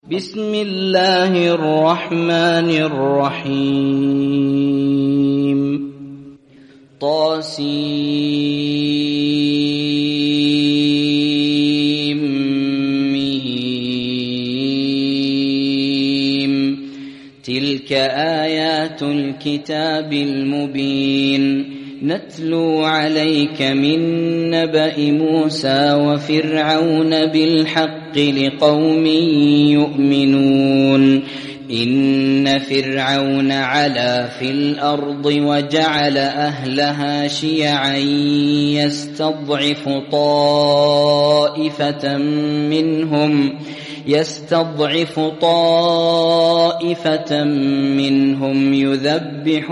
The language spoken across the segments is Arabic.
بسم الله الرحمن الرحيم طاسيم تلك آيات الكتاب المبين نتلو عليك من نبأ موسى وفرعون بالحق لقوم يؤمنون إن فرعون علا في الأرض وجعل أهلها شيعا يستضعف طائفة منهم يذبح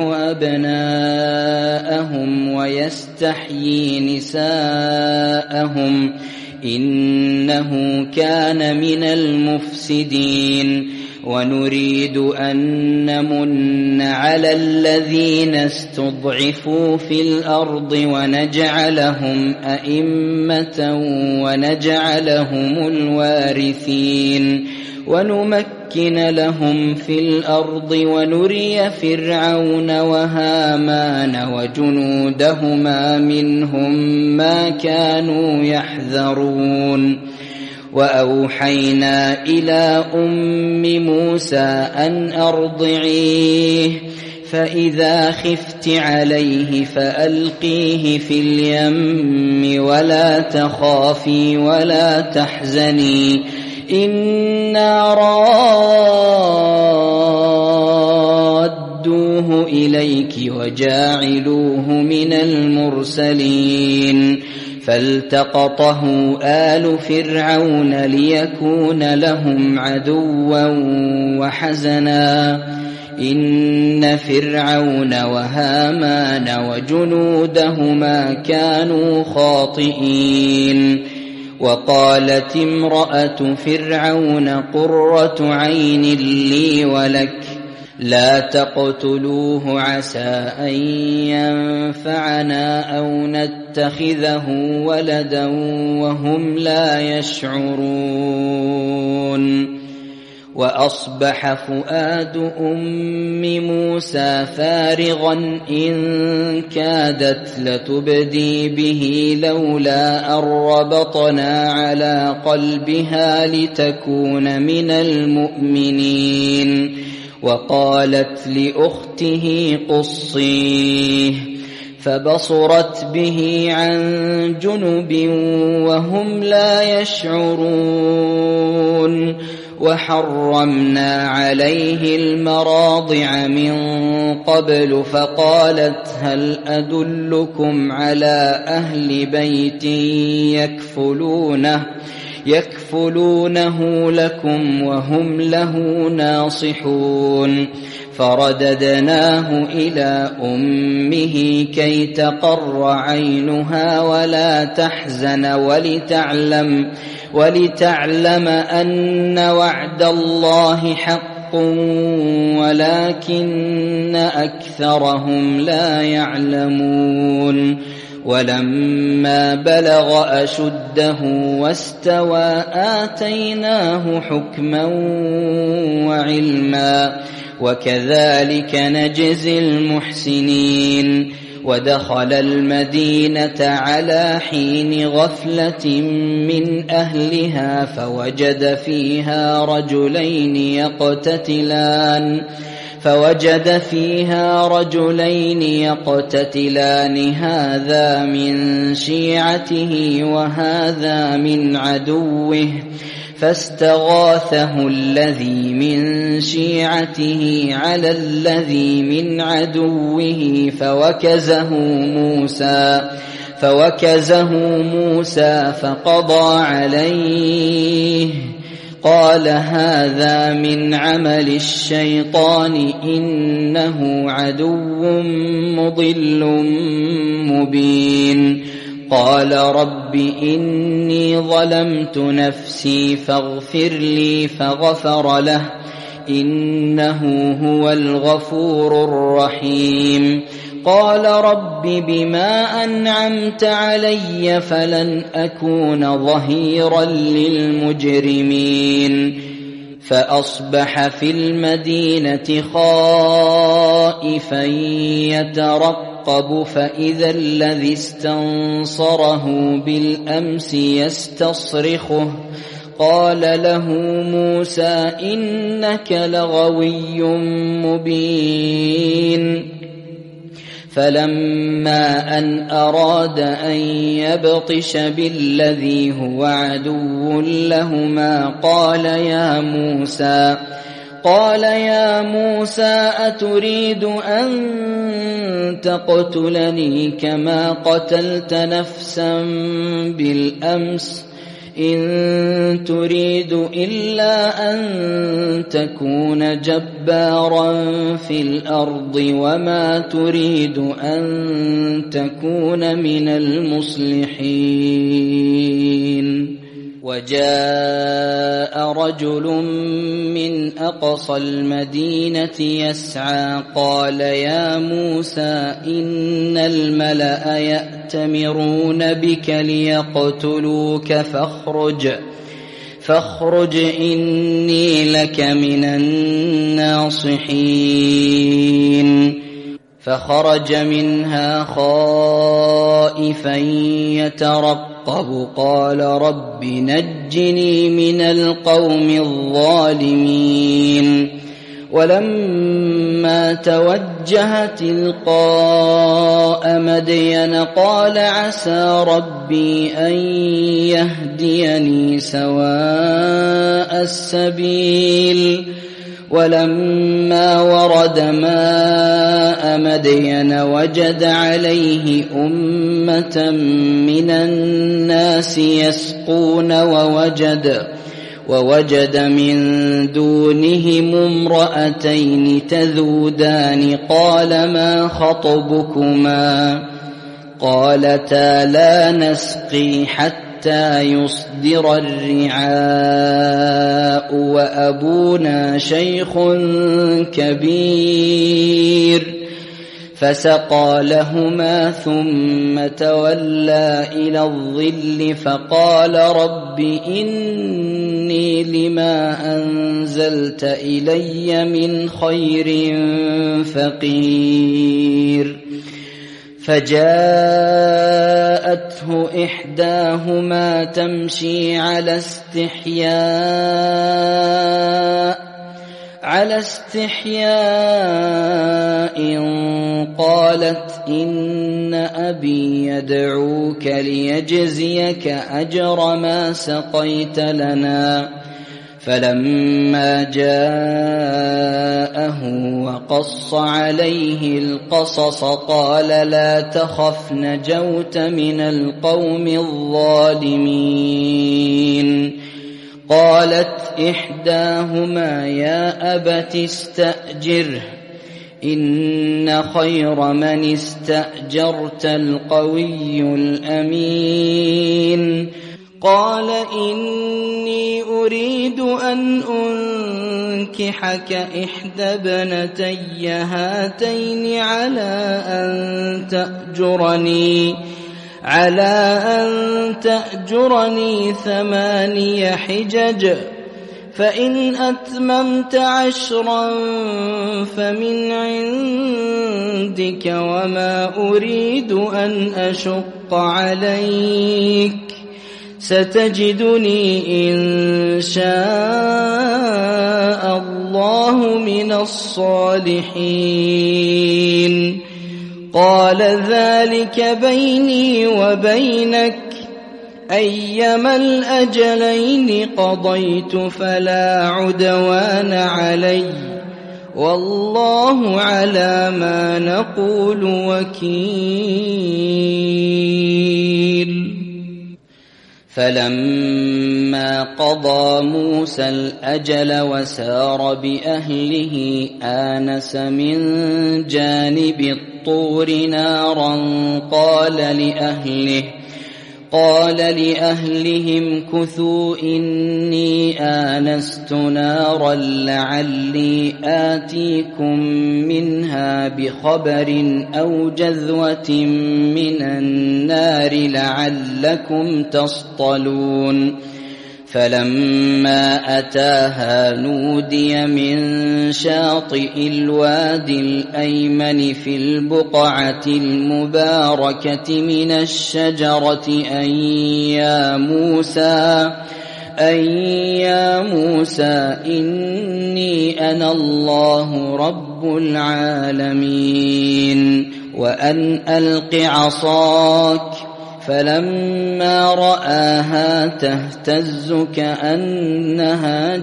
أبناءهم ويستحيي نساءهم إنه كان من المفسدين ونريد أن نمن على الذين استضعفوا في الأرض ونجعلهم أئمة ونجعلهم الوارثين ونمكن لهم في الأرض ونري فرعون وهامان وجنودهما منهم ما كانوا يحذرون وأوحينا إلى أم موسى أن أرضعيه فإذا خفت عليه فألقيه في اليم ولا تخافي ولا تحزني إنا رادوه إليك وجاعلوه من المرسلين فالتقطه آل فرعون ليكون لهم عدوا وحزنا إن فرعون وهامان وجنودهما كانوا خاطئين وقالت امرأة فرعون قرة عين لي ولك لا تقتلوه عسى أن ينفعنا أو نتخذه ولدا وهم لا يشعرون وأصبح فؤاد أم موسى فارغا إن كادت لتبدي به لولا أن ربطنا على قلبها لتكون من المؤمنين وقالت لأخته قصيه فبصرت به عن جنب وهم لا يشعرون وحرمنا عليه المراضع من قبل فقالت هل أدلكم على أهل بيت يكفلونه لكم وهم له ناصحون فرددناه إلى أمه كي تقر عينها ولا تحزن ولتعلم أن وعد الله حق ولكن أكثرهم لا يعلمون ولما بلغ أشده واستوى آتيناه حكما وعلما وكذلك نجزي المحسنين ودخل المدينة على حين غفلة من أهلها فوجد فيها رجلين يقتتلان هذا من شيعته وهذا من عدوه فاستغاثه الذي من شيعته على الذي من عدوه فوكزه موسى فقضى عليه قال هذا من عمل الشيطان إنه عدو مضل مبين قال رب إني ظلمت نفسي فاغفر لي فغفر له إنه هو الغفور الرحيم قال رب بما أنعمت علي فلن أكون ظهيرا للمجرمين فأصبح في المدينة خائفا يترقب فإذا الذي استنصره بالأمس يستصرخه قال له موسى إنك لغوي مبين فلما أن أراد أن يبطش بالذي هو عدو لهما قال يا موسى أتريد أن تقتلني كما قتلت نفسا بالأمس إن تريد إلا أن تكون جبارا في الأرض وما تريد أن تكون من المصلحين وجاء رجل من أقصى المدينة يسعى قال يا موسى إن الملأ يأتمرون بك ليقتلوك فاخرج إني لك من الناصحين فخرج منها خائفا يترقب قال رب نجني من القوم الظالمين ولما توجه تلقاء مدين قال عسى ربي أن يهديني سواء السبيل ولما ورد ماء مدين وجد عليه أمة من الناس يسقون ووجد من دونهم امرأتين تذودان قال ما خطبكما قالتا لا نسقي حتى يصدر الرعاء وأبونا شيخ كبير فسقى لهما ثم تولى إلى الظل فقال رب إني لما أنزلت إلي من خير فقير فجاءته إحداهما تمشي على استحياء قالت إن أبي يدعوك ليجزيك أجر ما سقيت لنا فلما جاءه وقص عليه القصص قال لا تخف نجوت من القوم الظالمين قالت إحداهما يا أبت استأجره إن خير من استأجرت القوي الأمين قال إني أريد أن أنكحك إحدى ابنتي هاتين على أن تأجرني 8 حجج فإن أتممت 10 فمن عندك وما أريد أن أشق عليك ستجدني إن شاء الله من الصالحين قال ذلك بيني وبينك أيما الأجلين قضيت فلا عدوان علي والله على ما نقول وكيل فلما قضى موسى الأجل وسار بأهله آنس من جانب الطور نارا قال لأهلهم كثوا إني آنست نارا لعلي آتيكم منها بخبر أو جذوة من النار لعلكم تصطلون فلما أتاها نودي من شاطئ الوادي الأيمن في البقعة المباركة من الشجرة أن يا موسى إني أنا الله رب العالمين وأن ألق عصاك. فلما رآها تهتز كأنها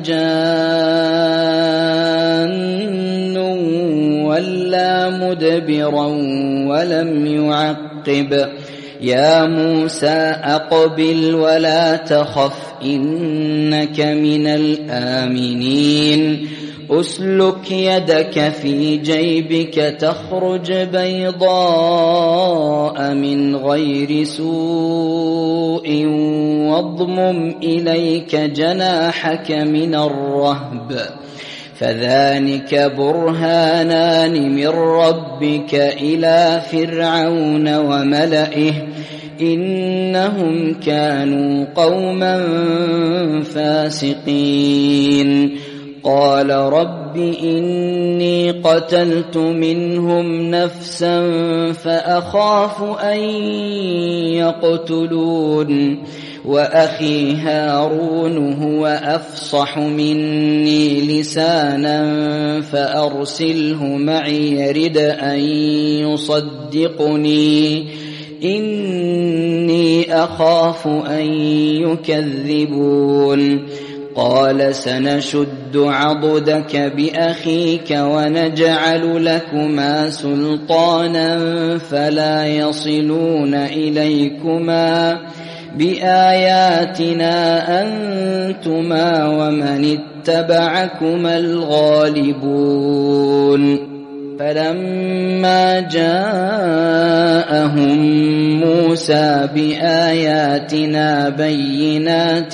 جان ولا مدبرا ولم يعقب. يا موسى أقبل ولا تخف إنك من الآمنين. أسلك يدك في جيبك تخرج بيضاء من غير سوء واضمم إليك جناحك من الرهب فذلك برهانان من ربك إلى فرعون وملئه إنهم كانوا قوما فاسقين. قال رب إني قتلت منهم نفسا فأخاف أن يقتلون وأخي هارون هو أفصح مني لسانا فأرسله معي يرد أن يصدقني إني أخاف أن يكذبون. قال سنشد عضدك بأخيك ونجعل لكما سلطانا فلا يصلون إليكما بآياتنا أنتما ومن اتبعكما الغالبون. فلما جاءهم موسى بآياتنا بينات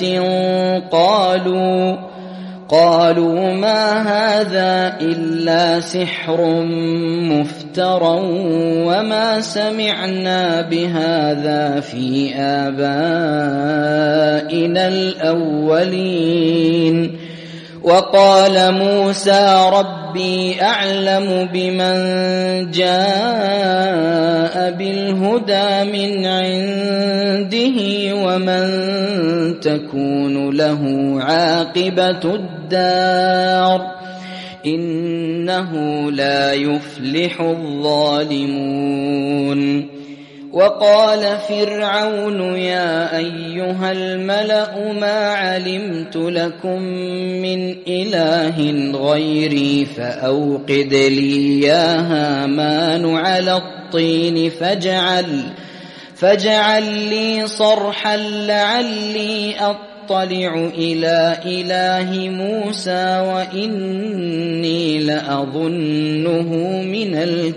قالوا ما هذا إلا سحر مفترى وما سمعنا بهذا في آبائنا الأولين. وقال موسى ربي أعلم بمن جاء بالهدى من عنده ومن تكون له عاقبة الدار إنه لا يفلح الظالمون. وقال فرعون يا أيها الملأ ما علمت لكم من إله غيري فأوقد لي يا هامان على الطين فاجعل لي صرحا لعلي أطلع إلى إله موسى وإني لأظنه من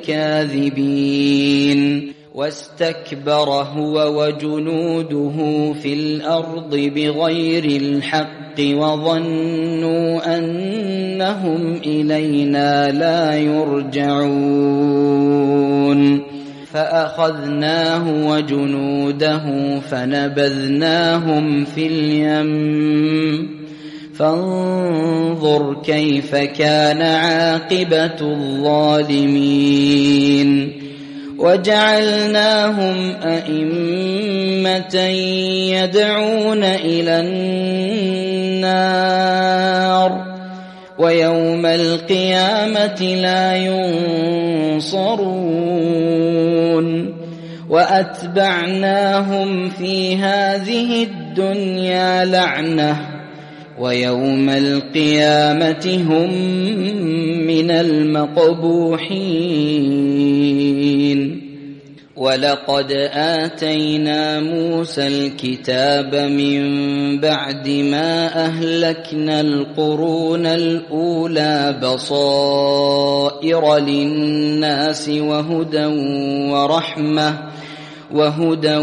الكاذبين. واستكبر هو وجنوده في الأرض بغير الحق وظنوا أنهم إلينا لا يرجعون. فأخذناه وجنوده فنبذناهم في اليم فانظر كيف كان عاقبة الظالمين. وجعلناهم أئمة يدعون إلى النار ويوم القيامة لا ينصرون. وأتبعناهم في هذه الدنيا لعنة ويوم القيامة هم من المقبوحين. ولقد آتينا موسى الكتاب من بعد ما أهلكنا القرون الأولى بصائر للناس وهدى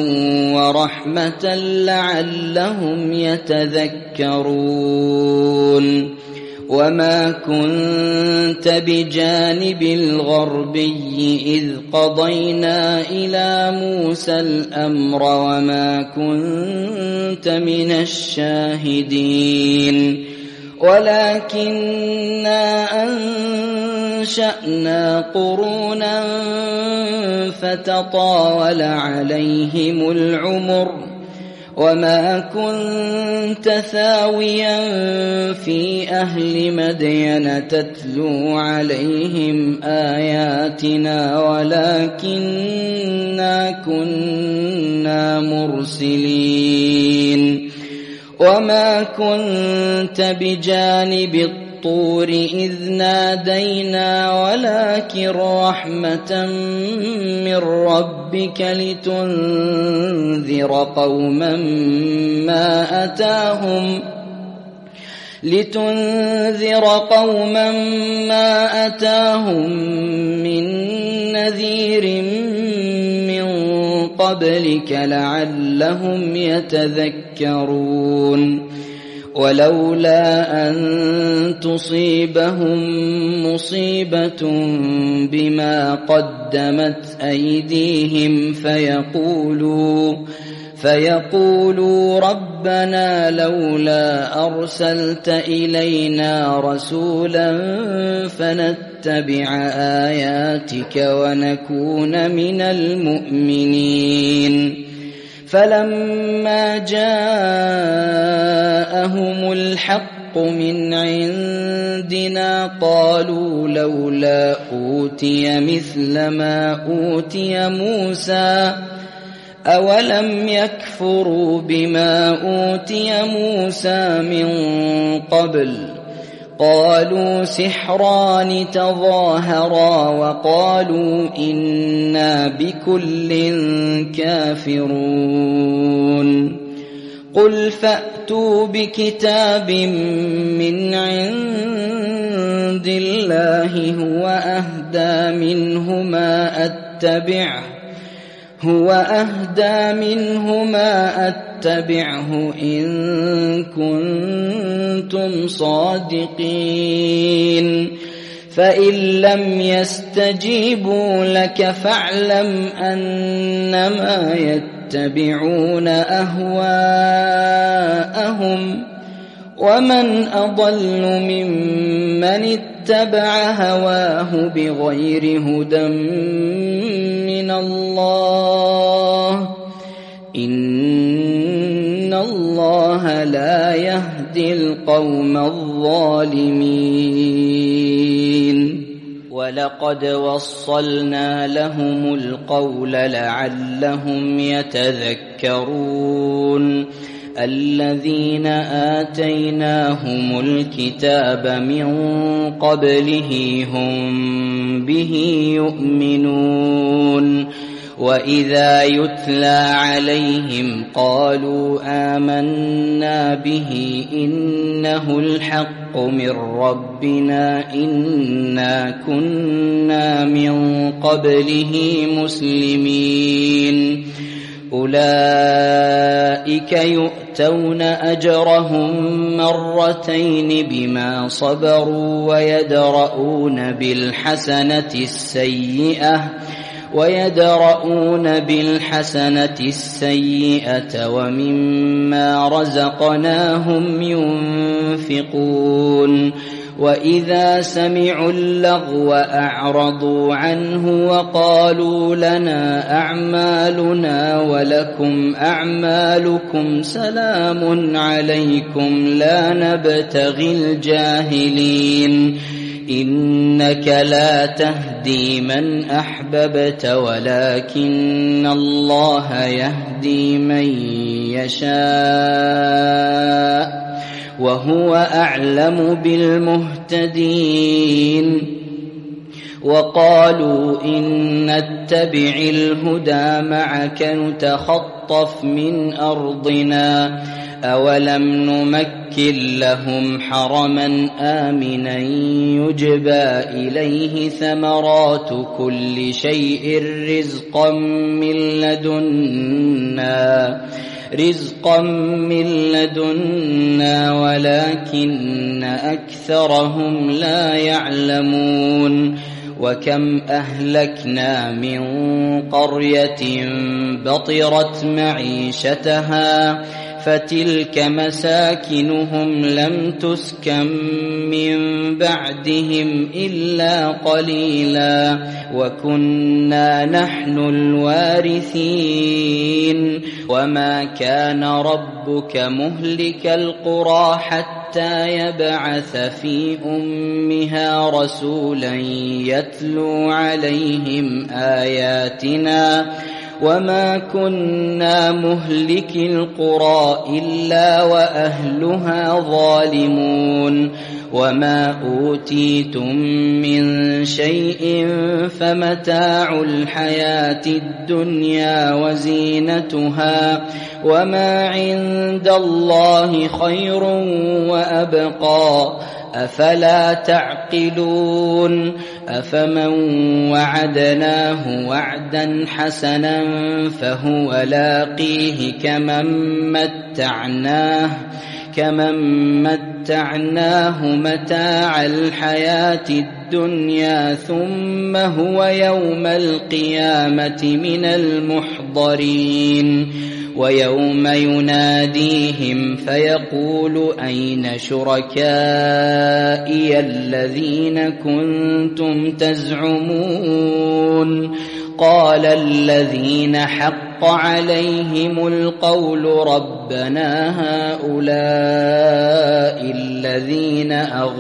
ورحمة لعلهم يتذكرون. وما كنت بجانب الغربي إذ قضينا إلى موسى الأمر وما كنت من الشاهدين ولكننا أنشأنا قرونا فتطاول عليهم العمر وما كنت ثاويا في أهل مدين تتلو عليهم آياتنا ولكننا كنا مرسلين وما كنت بجانب الطور إذ نادينا ولكن رحمة من ربك لتنذر قوما ما أتاهم من نذير من قبلك لعلهم يتذكرون ولولا أن تصيبهم مصيبة بما قدمت أيديهم فيقولوا ربنا لولا أرسلت إلينا رسولا فنتبع آياتك ونكون من المؤمنين فلما جاءهم الحق من عندنا قالوا لولا أوتي مثل ما أوتي موسى أولم يكفروا بما أوتي موسى من قبل قالوا سحران تظاهرا وقالوا إنا بكل كافرون قل فأتوا بكتاب من عند الله هو أهدى منه ما أتبعه إن كنتم صادقين فإن لم يستجيبوا لك فاعلم أنما يتبعون أهواءهم ومن أضل ممن اتبع هواه بغير هدى من الله إن الله لا يهدي القوم الظالمين ولقد وصلنا لهم القول لعلهم يتذكرون الذين آتيناهم الكتاب من قبله هم به يؤمنون وإذا يتلى عليهم قالوا آمنا به إنه الحق من ربنا إنا كنا من قبله مسلمين أولئك يؤتون أجرهم مرتين بما صبروا ويدرؤون بالحسنة السيئة ومما رزقناهم ينفقون وإذا سمعوا اللغو أعرضوا عنه وقالوا لنا أعمالنا ولكم أعمالكم سلام عليكم لا نبتغي الجاهلين إنك لا تهدي من أحببت ولكن الله يهدي من يشاء وهو أعلم بالمهتدين وقالوا إن نتبع الهدى معك نتخطف من أرضنا أولم نمكن لهم حرما آمنا يجبى إليه ثمرات كل شيء رزقا من لدنا رزقا من لدنا ولكن أكثرهم لا يعلمون وكم أهلكنا من قرية بطرت معيشتها فتلك مساكنهم لم تسكن من بعدهم إلا قليلا وكنا نحن الوارثين وما كان ربك مهلك القرى حتى يبعث في أمها رسولا يتلو عليهم آياتنا وما كنا مهلك القرى إلا وأهلها ظالمون وما أوتيتم من شيء فمتاع الحياة الدنيا وزينتها وما عند الله خير وأبقى أفلا تعقلون أفمن وعدناه وعدا حسنا فهو لاقيه كمن متعناه متاع الحياة الدنيا ثم هو يوم القيامة من المحضرين ويوم يناديهم فيقول أين شركائي الذين كنتم تزعمون قال الذين حق عليهم القول ربنا هؤلاء الذين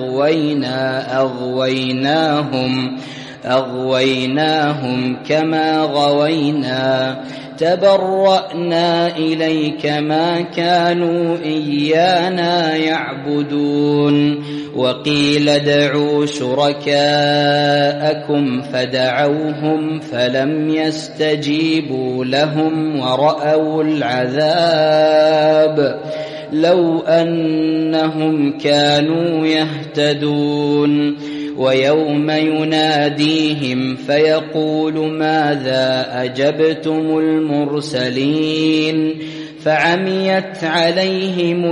أغويناهم كما غوينا تبرأنا إليك ما كانوا إيانا يعبدون وقيل ادعوا شركاءكم فدعوهم فلم يستجيبوا لهم ورأوا العذاب لو أنهم كانوا يهتدون ويوم يناديهم فيقول ماذا أجبتم المرسلين فعميت عليهم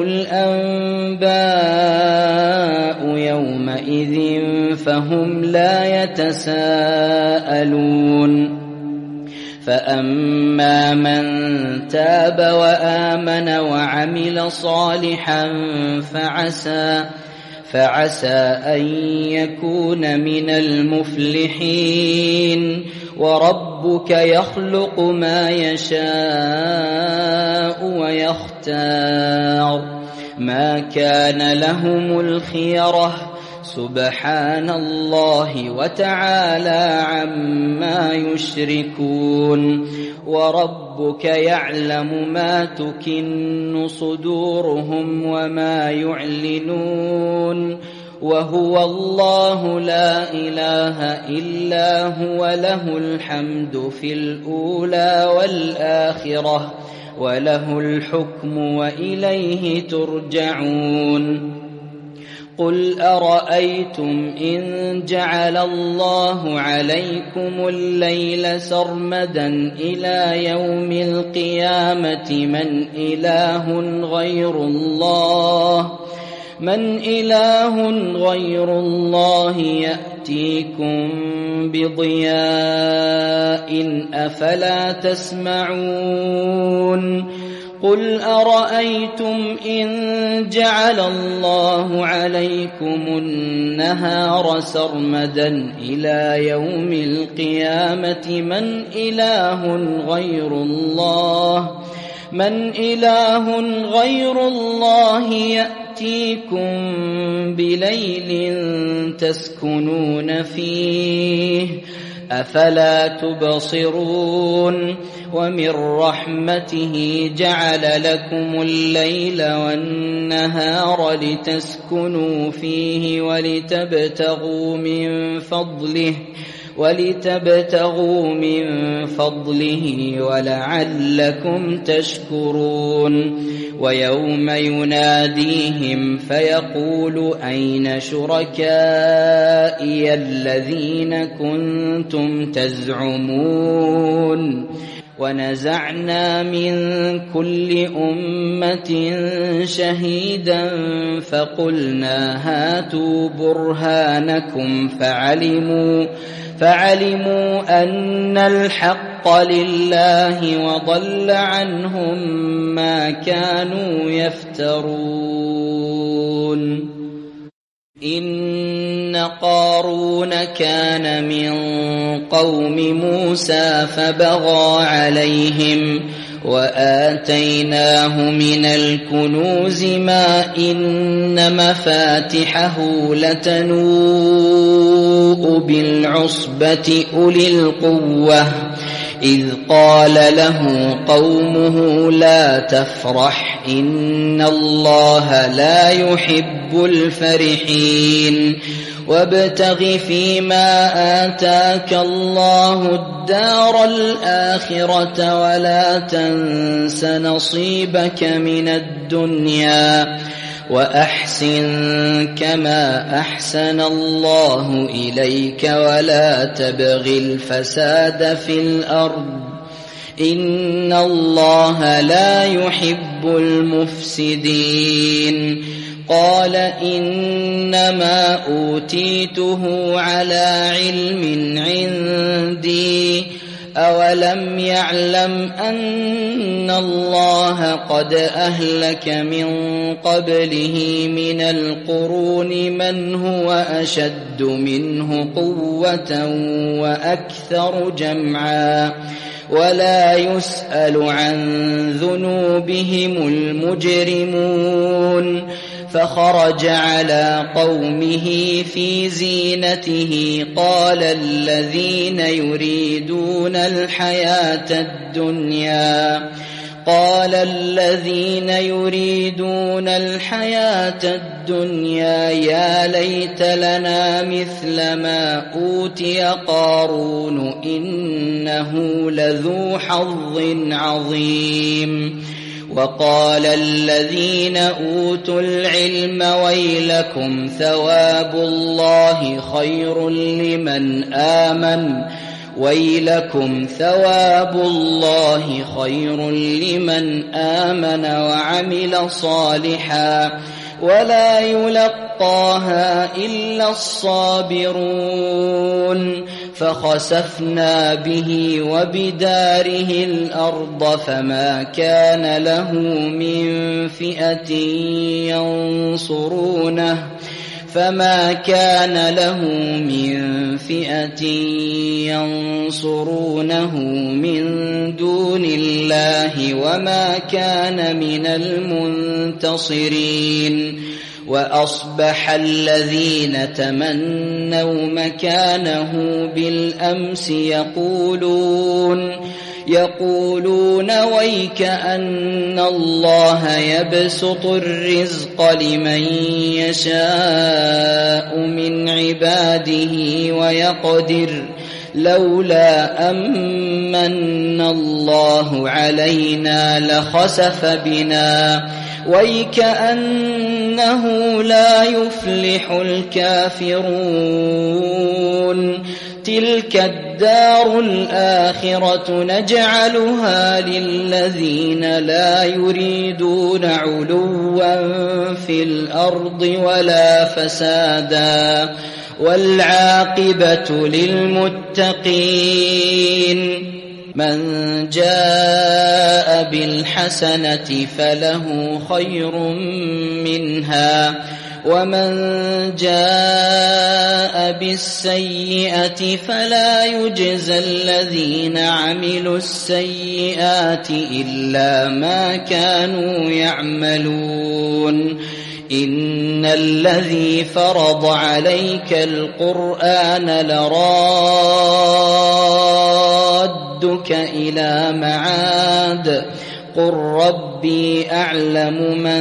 الأنباء يومئذ فهم لا يتساءلون فأما من تاب وآمن وعمل صالحا فعسى أن يكون من المفلحين وربك يخلق ما يشاء ويختار ما كان لهم الخيرة سبحان الله وتعالى عما يشركون وربك يعلم ما تكن صدورهم وما يعلنون وهو الله لا إله إلا هو له الحمد في الأولى والآخرة وله الحكم وإليه ترجعون قل أرأيتم إن جعل الله عليكم الليل سرمدا إلى يوم القيامة من إله غير الله يأتيكم بضياء أفلا تسمعون قل أرأيتم إن جعل الله عليكم النهار سرمدا إلى يوم القيامة من إله غير الله يأتيكم بليل تسكنون فيه أفلا تبصرون ومن رحمته جعل لكم الليل والنهار لتسكنوا فيه ولتبتغوا من فضله ولعلكم تشكرون ويوم يناديهم فيقول أين شركائي الذين كنتم تزعمون ونزعنا من كل أمة شهيدا فقلنا هاتوا برهانكم فعلموا أن الحق لله وضل عنهم ما كانوا يفترون. إن قارون كان من قوم موسى فبغى عليهم وآتيناه من الكنوز ما إن مفاتحه لتنوء بالعصبة أولي القوة إذ قال له قومه لا تفرح إن الله لا يحب الفرحين وابتغ فيما آتاك الله الدار الآخرة ولا تنس نصيبك من الدنيا وأحسن كما أحسن الله إليك ولا تبغ الفساد في الأرض إن الله لا يحب المفسدين. قال إنما أوتيته على علم عندي أولم يعلم أن الله قد أهلك من قبله من القرون من هو أشد منه قوة وأكثر جمعا ولا يسأل عن ذنوبهم المجرمون. فخرج على قومه في زينته قال الذين يريدون الحياة الدنيا يا ليت لنا مثل ما أوتي قارون إنه لذو حظ عظيم. وقال الذين أوتوا العلم ويلكم ثواب الله خير لمن آمن وعمل صالحا ولا يلقاها إلا الصابرون. فخسفنا به وبداره الأرض فما كان له من فئة ينصرونه من دون الله وما كان من المنتصرين. وأصبح الذين تمنوا مكانه بالأمس يقولون ويك أن الله يبسط الرزق لمن يشاء من عباده ويقدر لولا أمن الله علينا لخسف بنا ويكأنه لا يفلح الكافرون. تلك الدار الآخرة نجعلها للذين لا يريدون علوا في الأرض ولا فسادا والعاقبة للمتقين. من جاء بالحسنة فله خير منها ومن جاء بالسيئة فلا يجزى الذين عملوا السيئات إلا ما كانوا يعملون. إن الذي فرض عليك القرآن لرادك إلى معاد قل ربي أعلم من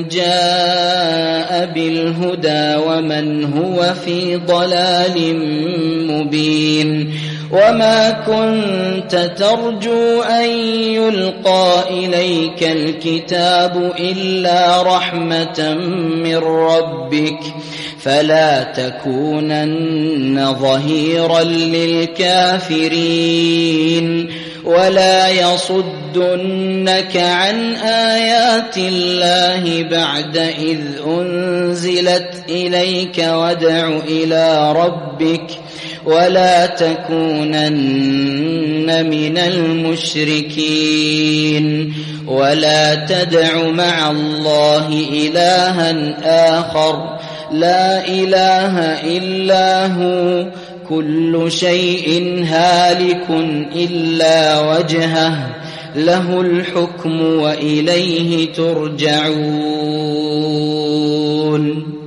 جاء بالهدى ومن هو في ضلال مبين. وما كنت ترجو أن يلقى إليك الكتاب إلا رحمة من ربك فلا تكونن ظهيرا للكافرين. ولا يصدنك عن آيات الله بعد إذ أنزلت إليك وادع إلى ربك ولا تكونن من المشركين ولا تدع مع الله إلها آخر لا إله إلا هو كل شيء هالك إلا وجهه له الحكم وإليه ترجعون.